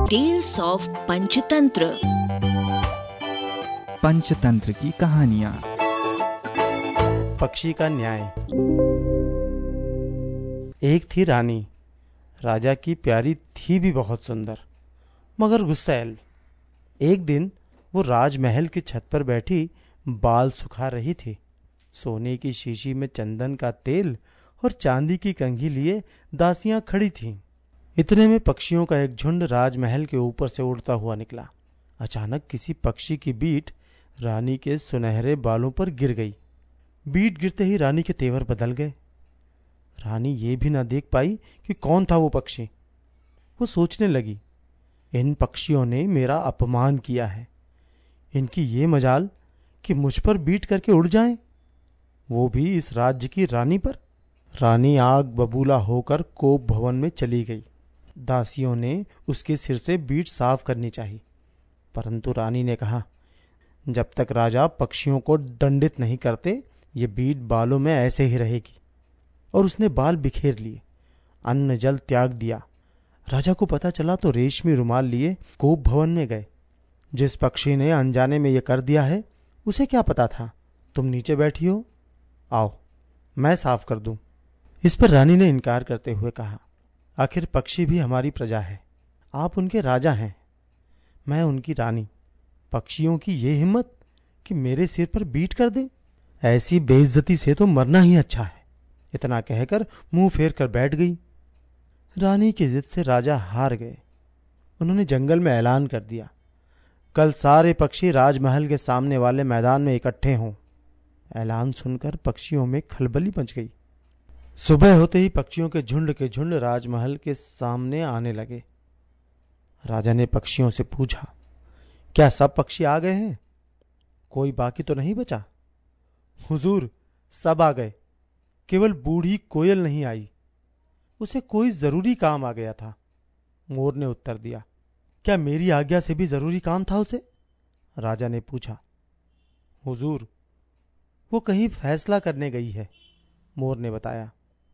Tales of Panchatantra. Panchatantra की कहानियां। पक्षी का न्याय। एक थी रानी। राजा की प्यारी थी भी बहुत सुंदर, मगर गुस्सैल। एक दिन वो राजमहल की छत पर बैठी बाल सुखा रही थी। सोने की शीशी में चंदन का तेल और चांदी की कंघी लिए दासियां खड़ी थीं। इतने में पक्षियों का एक झुंड राजमहल के ऊपर से उड़ता हुआ निकला। अचानक किसी पक्षी की बीट रानी के सुनहरे बालों पर गिर गई। बीट गिरते ही रानी के तेवर बदल गए। रानी ये भी ना देख पाई कि कौन था वो पक्षी। वो सोचने लगी, इन पक्षियों ने मेरा अपमान किया है। इनकी ये मजाल कि मुझ पर बीट करके उड़ जाएं, वो भी इस राज्य की रानी पर। रानी आग बबूला होकर कोप भवन में चली गई। दासियों ने उसके सिर से बीट साफ करनी चाहिए, परंतु रानी ने कहा, जब तक राजा पक्षियों को दंडित नहीं करते ये बीट बालों में ऐसे ही रहेगी। और उसने बाल बिखेर लिए, अन्न जल त्याग दिया। राजा को पता चला तो रेशमी रुमाल लिए कोप भवन में गए। जिस पक्षी ने अनजाने में ये कर दिया है उसे क्या पता था। तुम नीचे बैठी हो, आओ मैं साफ कर दूं। इस पर रानी ने इनकार करते हुए कहा, आखिर पक्षी भी हमारी प्रजा है, आप उनके राजा हैं, मैं उनकी रानी। पक्षियों की ये हिम्मत कि मेरे सिर पर बीट कर दे, ऐसी बेइज्जती से तो मरना ही अच्छा है। इतना कहकर मुंह फेर कर बैठ गई। रानी की जिद से राजा हार गए। उन्होंने जंगल में ऐलान कर दिया, कल सारे पक्षी राजमहल के सामने वाले मैदान में इकट्ठे हों। ऐलान सुनकर पक्षियों में खलबली मच गई। सुबह होते ही पक्षियों के झुंड राजमहल के सामने आने लगे। राजा ने पक्षियों से पूछा, क्या सब पक्षी आ गए हैं? कोई बाकी तो नहीं बचा? हुजूर, सब आ गए, केवल बूढ़ी कोयल नहीं आई, उसे कोई जरूरी काम आ गया था। मोर ने उत्तर दिया। क्या मेरी आज्ञा से भी जरूरी काम था उसे? राजा ने पूछा। हुजूर, वो कहीं फैसला करने गई है, मोर ने बताया।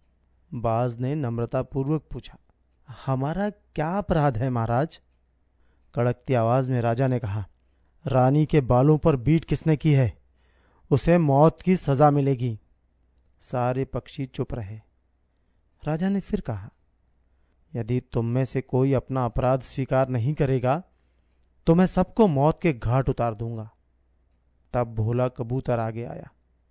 बाज ने नम्रतापूर्वक पूछा, हमारा क्या अपराध है महाराज? कड़कती आवाज में राजा ने कहा, रानी के बालों पर बीट किसने की है उसे मौत की सजा मिलेगी। सारे पक्षी चुप रहे। राजा ने फिर कहा, यदि तुम में से कोई अपना अपराध स्वीकार नहीं करेगा तो मैं सबको मौत के घाट उतार दूंगा। तब भोला कबूतर आगे आया,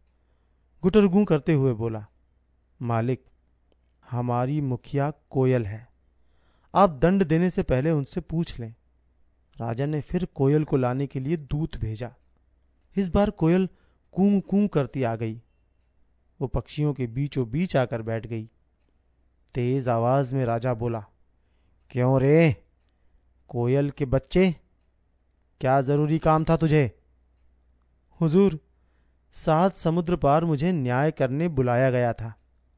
गुटरगू करते हुए बोला, मालिक, हमारी मुखिया कोयल है, आप दंड देने से पहले उनसे पूछ लें। राजा ने फिर कोयल को लाने के लिए दूत भेजा। इस बार कोयल कूं कूं करती आ गई। वो पक्षियों के बीचों बीच आकर बैठ गई। तेज आवाज में राजा बोला, क्यों रे कोयल के बच्चे, क्या जरूरी काम था तुझे? हुजूर, 7 समुद्र पार मुझे न्याय करने बुलाया गया था।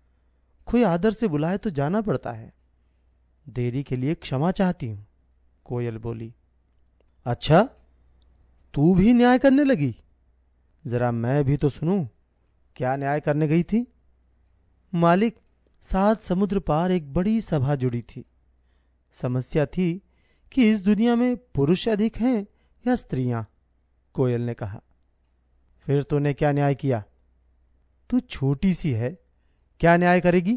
कोई आदर से बुलाए तो जाना पड़ता है। देरी के लिए क्षमा चाहती हूं, कोयल बोली। अच्छा, तू भी न्याय करने लगी? जरा मैं भी तो सुनूं, क्या न्याय करने गई थी? मालिक, 7 समुद्र पार एक बड़ी सभा जुड़ी थी। समस्या थी कि इस दुनिया में पुरुष अधिक हैं या स्त्रियां, कोयल ने कहा। फिर तूने क्या न्याय किया? तू छोटी सी है, क्या न्याय करेगी?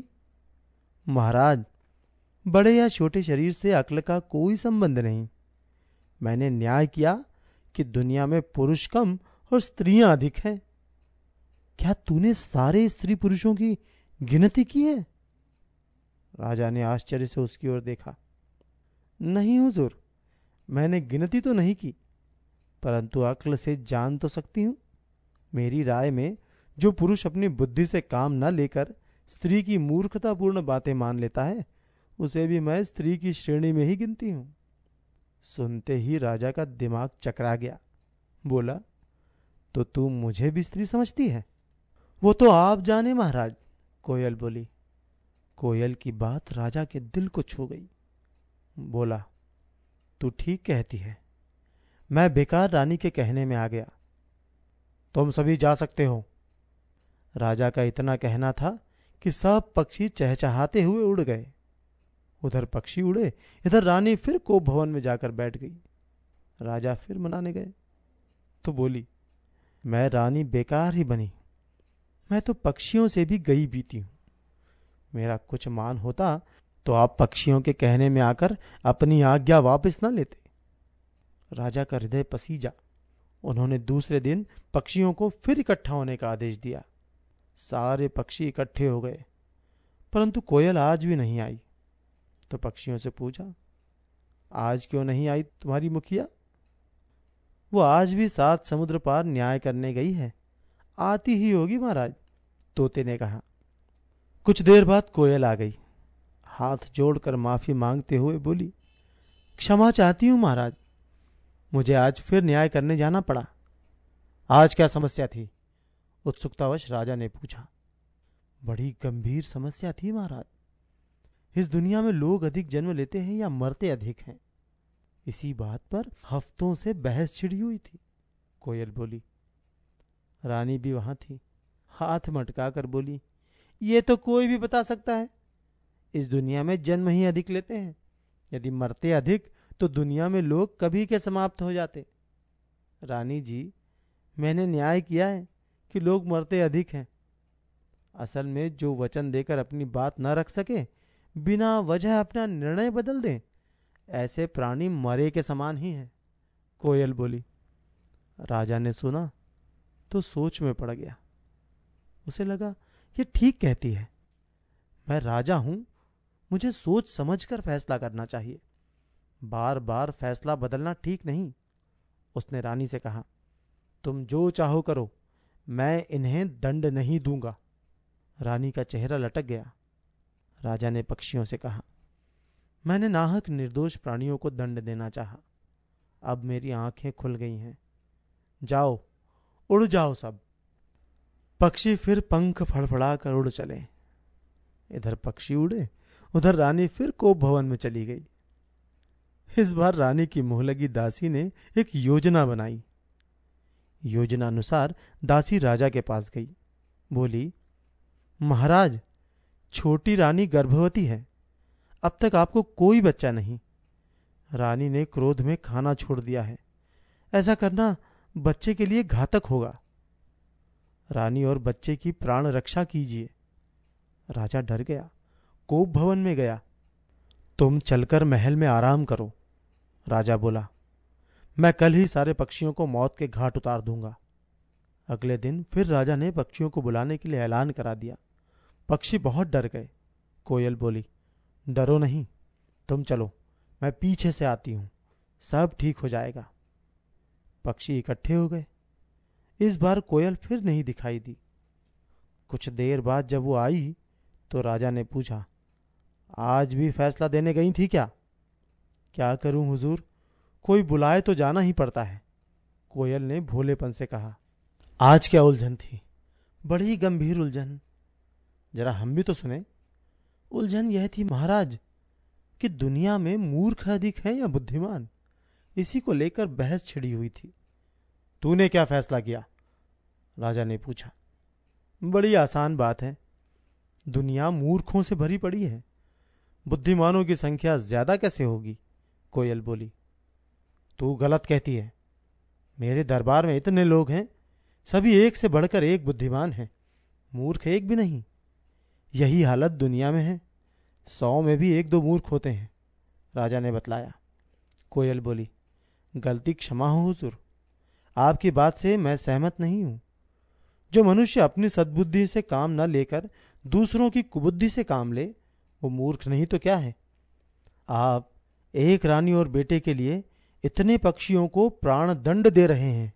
महाराज, बड़े या छोटे शरीर से अक्ल का कोई संबंध नहीं। मैंने न्याय किया कि दुनिया में पुरुष कम और स्त्रियां अधिक हैं। क्या तूने सारे स्त्री पुरुषों की गिनती की है? राजा ने आश्चर्य से उसकी ओर देखा। नहीं हुजूर, मैंने गिनती तो नहीं की, परंतु अक्ल से जान तो सकती हूं। मेरी राय में जो पुरुष अपनी बुद्धि से काम न लेकर स्त्री की मूर्खतापूर्ण बातें मान लेता है उसे भी मैं स्त्री की श्रेणी में ही गिनती हूं। सुनते ही राजा का दिमाग चकरा गया। बोला, तो तू मुझे भी स्त्री समझती है? वो तो आप जाने महाराज, कोयल बोली। कोयल की बात राजा के दिल को छू गई। बोला, तू ठीक कहती है, मैं बेकार रानी के कहने में आ गया। तुम सभी जा सकते हो। राजा का इतना कहना था कि सब पक्षी चहचहाते हुए उड़ गए। उधर पक्षी उड़े, इधर रानी फिर कोप भवन में जाकर बैठ गई। राजा फिर मनाने गए तो बोली, मैं रानी बेकार ही बनी, मैं तो पक्षियों से भी गई बीती हूं। मेरा कुछ मान होता तो आप पक्षियों के कहने में आकर अपनी आज्ञा वापस न लेते। राजा का हृदय पसीजा। उन्होंने दूसरे दिन पक्षियों को फिर इकट्ठा होने का आदेश दिया। सारे पक्षी इकट्ठे हो गए, परंतु कोयल आज भी नहीं आई। तो पक्षियों से पूछा, आज क्यों नहीं आई तुम्हारी मुखिया? वो आज भी 7 समुद्र पार न्याय करने गई है, आती ही होगी महाराज, तोते ने कहा। कुछ देर बाद कोयल आ गई, हाथ जोड़कर माफी मांगते हुए बोली, क्षमा चाहती हूं महाराज, मुझे आज फिर न्याय करने जाना पड़ा। आज क्या समस्या थी? उत्सुकतावश राजा ने पूछा। बड़ी गंभीर समस्या थी महाराज। इस दुनिया में लोग अधिक जन्म लेते हैं या मरते अधिक हैं, इसी बात पर हफ्तों से बहस छिड़ी हुई थी। कोयल बोली। रानी भी वहां थी, हाथ मटका कर बोली, ये तो कोई भी बता सकता है। इस दुनिया में जन्म ही अधिक लेते हैं, यदि मरते अधिक तो दुनिया में लोग कभी के समाप्त हो जाते। रानी जी, मैंने न्याय किया है कि लोग मरते अधिक हैं। असल में जो वचन देकर अपनी बात न रख सके, बिना वजह अपना निर्णय बदल दें, ऐसे प्राणी मरे के समान ही हैं। कोयल बोली। राजा ने सुना तो सोच में पड़ गया। उसे लगा, ये ठीक कहती है। मैं राजा हूं, मुझे सोच समझकर फैसला करना चाहिए, बार बार फैसला बदलना ठीक नहीं। उसने रानी से कहा, तुम जो चाहो करो, मैं इन्हें दंड नहीं दूंगा। रानी का चेहरा लटक गया। राजा ने पक्षियों से कहा, मैंने नाहक निर्दोष प्राणियों को दंड देना चाहा, अब मेरी आंखें खुल गई हैं। जाओ, उड़ जाओ सब। पक्षी फिर पंख फड़फड़ा कर उड़ चले। इधर पक्षी उड़े, उधर रानी फिर कोप भवन में चली गई। इस बार रानी की मुंह लगी दासी ने एक योजना बनाई। योजना अनुसार दासी राजा के पास गई, बोली, महाराज, छोटी रानी गर्भवती है, अब तक आपको कोई बच्चा नहीं। रानी ने क्रोध में खाना छोड़ दिया है, ऐसा करना बच्चे के लिए घातक होगा। रानी और बच्चे की प्राण रक्षा कीजिए। राजा डर गया, कोप भवन में गया। तुम चलकर महल में आराम करो, राजा बोला। मैं कल ही सारे पक्षियों को मौत के घाट उतार दूंगा। अगले दिन फिर राजा ने पक्षियों को बुलाने के लिए ऐलान करा दिया। पक्षी बहुत डर गए। कोयल बोली, डरो नहीं, तुम चलो, मैं पीछे से आती हूं, सब ठीक हो जाएगा। पक्षी इकट्ठे हो गए। इस बार कोयल फिर नहीं दिखाई दी। कुछ देर बाद जब वो आई तो राजा ने पूछा, आज भी फैसला देने गई थी क्या? क्या करूं हुजूर, कोई बुलाए तो जाना ही पड़ता है। कोयल ने भोलेपन से कहा। आज क्या उलझन थी? बड़ी गंभीर उलझन, जरा हम भी तो सुने। उलझन यह थी महाराज कि दुनिया में मूर्ख अधिक है या बुद्धिमान, इसी को लेकर बहस छिड़ी हुई थी। तूने क्या फैसला किया? राजा ने पूछा। बड़ी आसान बात है, दुनिया मूर्खों से भरी पड़ी है, बुद्धिमानों की संख्या ज्यादा कैसे होगी? कोयल बोली। तू गलत कहती है, मेरे दरबार में इतने लोग हैं, सभी एक से बढ़कर एक बुद्धिमान हैं, मूर्ख एक भी नहीं। यही हालत दुनिया में है, 100 में भी 1-2 मूर्ख होते हैं, राजा ने बतलाया। कोयल बोली, गलती क्षमा हो हुजूर, आपकी बात से मैं सहमत नहीं हूं। जो मनुष्य अपनी सद्बुद्धि से काम न लेकर दूसरों की कुबुद्धि से काम ले, वो मूर्ख नहीं तो क्या है? आप एक रानी और बेटे के लिए इतने पक्षियों को प्राण दंड दे रहे हैं,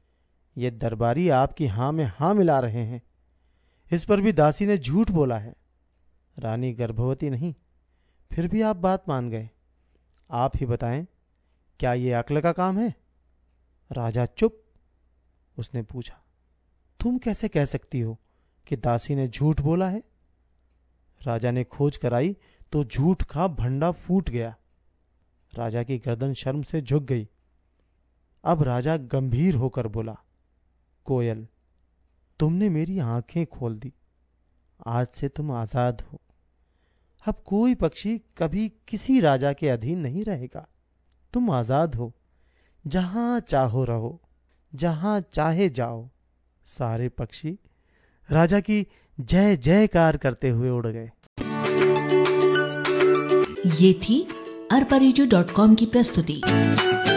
ये दरबारी आपकी हां में हां मिला रहे हैं। इस पर भी दासी ने झूठ बोला है। रानी गर्भवती नहीं, फिर भी आप बात मान गए। आप ही बताएं, क्या ये अक्ल का काम है? राजा चुप। उसने पूछा, तुम कैसे कह सकती हो कि दासी ने झूठ बोला है? राजा ने खोज कराई तो झूठ का भंडा फूट गया। राजा की गर्दन शर्म से झुक गई। अब राजा गंभीर होकर बोला, कोयल, तुमने मेरी आंखें खोल दी, आज से तुम आजाद हो। अब कोई पक्षी कभी किसी राजा के अधीन नहीं रहेगा। तुम आजाद हो, जहां चाहो रहो, जहां चाहे जाओ। सारे पक्षी राजा की जय जयकार करते हुए उड़ गए। ये थी arparejo.com की प्रस्तुति।